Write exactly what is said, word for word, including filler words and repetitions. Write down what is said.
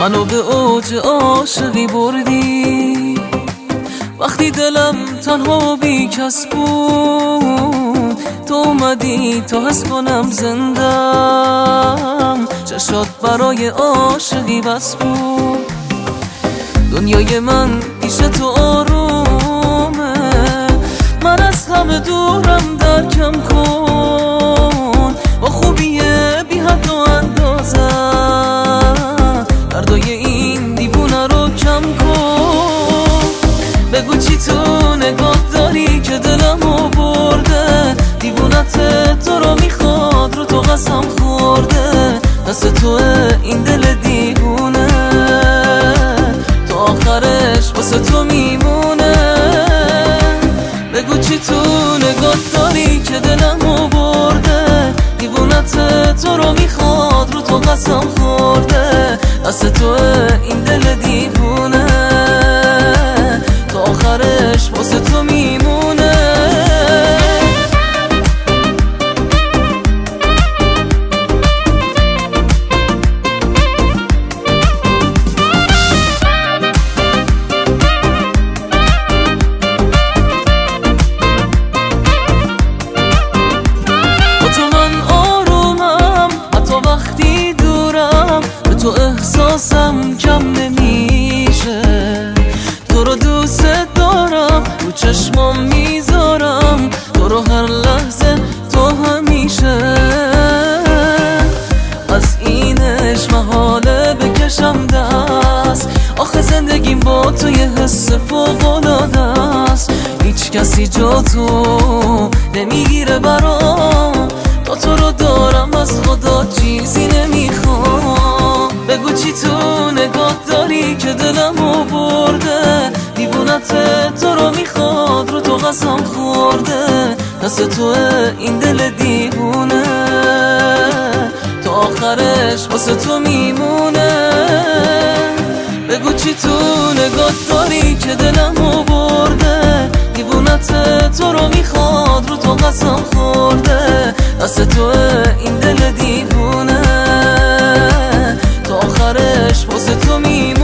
منو به اوج عاشقی بردی، وقتی دلم تنها بی کس بود تو اومدی تا حس کنم زندم. چشات برای عاشقی بس بود، دنیای من پیش تو آرومه، من از همه دورم درکم کن، با خوبی بی حد و اندازه دردای این دیوونه رو کم کن. بگو چی تو نگاه داری که دلمو برده، دیوونت تو رو میخواد رو تو قسم خورده، دست توه این دل دیوونه تا آخرش واسه تو میمونه. بگو چی تو نگاه داری که دلمو برده، دیوونت تو رو میخواد رو تو قسم خورده، دست توه این دل دیوونه تا آخرش واسه تو میمونه. تو احساسم کم نمیشه، تو رو دوست دارم، رو چشمام میذارم تو رو هر لحظه تو همیشه. از اینش محاله بکشم دست، آخه زندگیم با تو یه حس فوق‌العاده است، هیچ کسی جا تو نمیگیره برام، تا تو رو دارم از خدا چیزی نمیخوام. بگو چی تو نگاه داری که دلمو برده، دیوونت تو رو میخواد رو تو قسم خورده، دست توه این دل دیوونه تا آخرش واسه تو میمونه. بگو چی تو نگاه داری که دلمو برده، دیوونت تو رو میخواد رو تو قسم خورده، دست توه این دل دیوونه تا آخرش واسه تو میمونه.